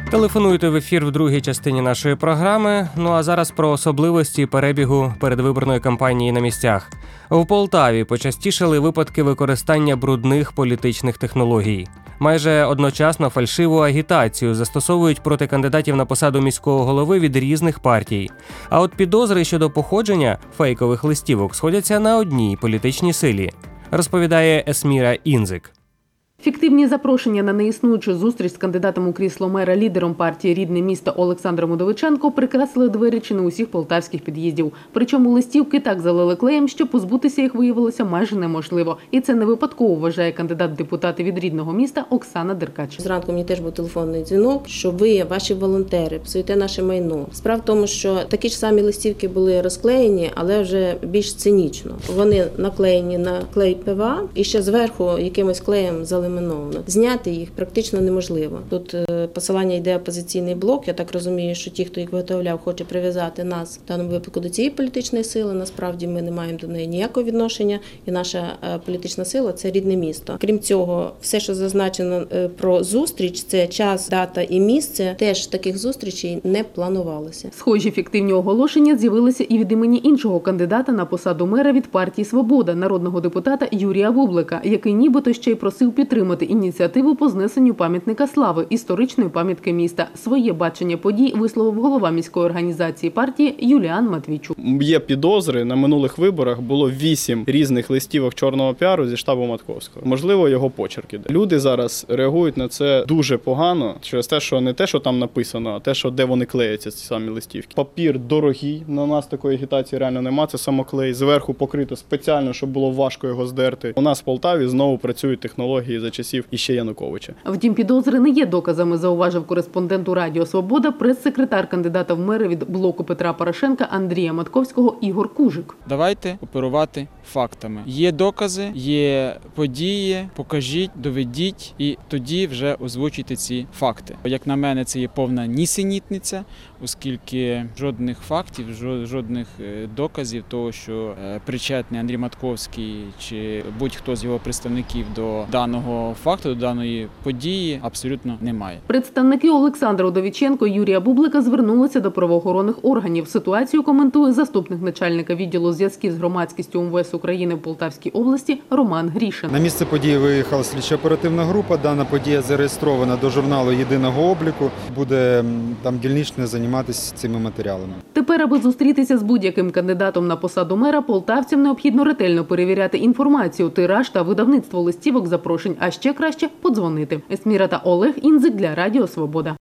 Телефонуйте в ефір в другій частині нашої програми. Ну а зараз про особливості перебігу передвиборної кампанії на місцях. В Полтаві почастішали випадки використання брудних політичних технологій. Майже одночасно фальшиву агітацію застосовують проти кандидатів на посаду міського голови від різних партій. А от підозри щодо походження фейкових листівок сходяться на одній політичній силі, розповідає Есміра Інзик. Фіктивні запрошення на неіснуючу зустріч з кандидатом у крісло мера лідером партії «Рідне місто» Олександром Удовиченко прикрасили двері чи не усіх полтавських під'їздів. Причому листівки так залили клеєм, що позбутися їх виявилося майже неможливо. І це не випадково, вважає кандидат в депутати від «Рідного міста» Оксана Деркач. Зранку мені теж був телефонний дзвінок, що ви, ваші волонтери, псуєте наше майно. Справа в тому, що такі ж самі листівки були розклеєні, але вже більш цинічно. Вони наклеєні на клей ПВА і ще зверху якимось клеєм залили. Зняти їх практично неможливо. Тут посилання йде опозиційний блок. Я так розумію, що ті, хто їх виготовляв, хоче прив'язати нас в даному випадку до цієї політичної сили. Насправді ми не маємо до неї ніякого відношення. І наша політична сила – це рідне місто. Крім цього, все, що зазначено про зустріч, це час, дата і місце, теж таких зустрічей не планувалося. Схожі фіктивні оголошення з'явилися і від імені іншого кандидата на посаду мера від партії «Свобода» народного депутата Юрія Бублика, який нібито ще й просив підтримати ініціативу по знесенню пам'ятника слави історичної пам'ятки міста. Своє бачення подій висловив голова міської організації партії Юліан Матвійчук. Є підозри, на минулих виборах було 8 різних листівок чорного піару зі штабу Матковського. Можливо, його почерки. Люди зараз реагують на це дуже погано, через те, що не те, що там написано, а те, що де вони клеяться, ці самі листівки. Папір дорогий, на нас такої агітації реально нема, це самоклей. Зверху покрито спеціально, щоб було важко його здерти. У нас в Полтаві знову працюють технології за часів іще Януковича. Втім, підозри не є доказами, зауважив кореспондент у Радіо Свобода, прес-секретар кандидата в мери від блоку Петра Порошенка Андрія Матковського Ігор Кужик. Давайте оперувати фактами. Є докази, є події, покажіть, доведіть і тоді вже озвучуйте ці факти. Як на мене, це є повна нісенітниця, оскільки жодних фактів, жодних доказів того, що причетний Андрій Матковський чи будь-хто з його представників до даного факту, до даної події абсолютно немає. Представники Олександра Удовиченко і Юрія Бублика звернулися до правоохоронних органів. Ситуацію коментує заступник начальника відділу зв'язків з громадськістю МВС України в Полтавській області Роман Грішин. На місце події виїхала слідчо-оперативна група. Дана подія зареєстрована до журналу єдиного обліку. Буде там дільничне займатися цими матеріалами. Тепер, аби зустрітися з будь-яким кандидатом на посаду мера, полтавцям необхідно ретельно перевіряти інформацію, тираж та видавництво листівок запрошень, а ще краще подзвонити. Есміра та Олег Інзик для Радіо Свобода.